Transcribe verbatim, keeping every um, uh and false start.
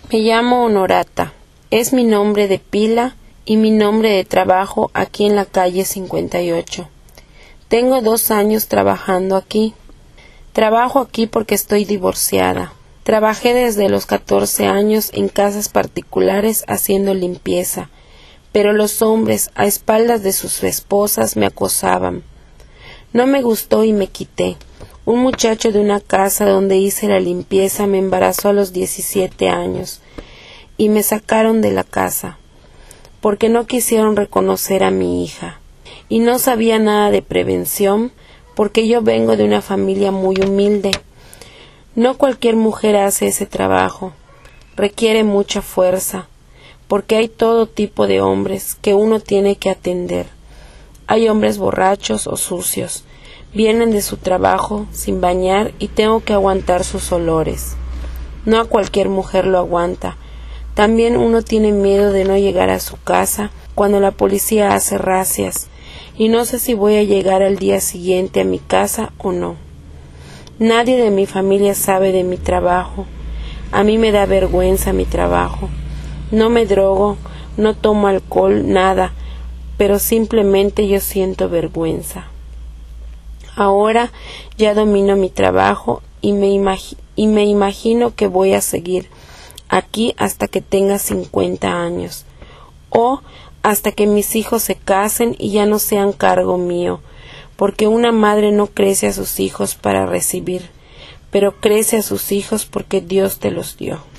Me llamo Honorata. Es mi nombre de pila y mi nombre de trabajo aquí en la calle cincuenta y ocho. Tengo dos años trabajando aquí. Trabajo aquí porque estoy divorciada. Trabajé desde los catorce años en casas particulares haciendo limpieza, pero los hombres, a espaldas de sus esposas, me acosaban. No me gustó y me quité. Un muchacho de una casa donde hice la limpieza me embarazó a los diecisiete años y me sacaron de la casa porque no quisieron reconocer a mi hija. Y no sabía nada de prevención porque yo vengo de una familia muy humilde. No cualquier mujer hace ese trabajo. Requiere mucha fuerza porque hay todo tipo de hombres que uno tiene que atender. Hay hombres borrachos o sucios. Vienen de su trabajo sin bañar y tengo que aguantar sus olores. No a cualquier mujer lo aguanta. También uno tiene miedo de no llegar a su casa cuando la policía hace razias, y no sé si voy a llegar al día siguiente a mi casa o no. Nadie de mi familia sabe de mi trabajo. A mí me da vergüenza mi trabajo. No me drogo, no tomo alcohol, nada, pero simplemente yo siento vergüenza. Ahora ya domino mi trabajo y me, imagi- y me imagino que voy a seguir aquí hasta que tenga cincuenta años o hasta que mis hijos se casen y ya no sean cargo mío, porque una madre no crece a sus hijos para recibir, pero crece a sus hijos porque Dios te los dio.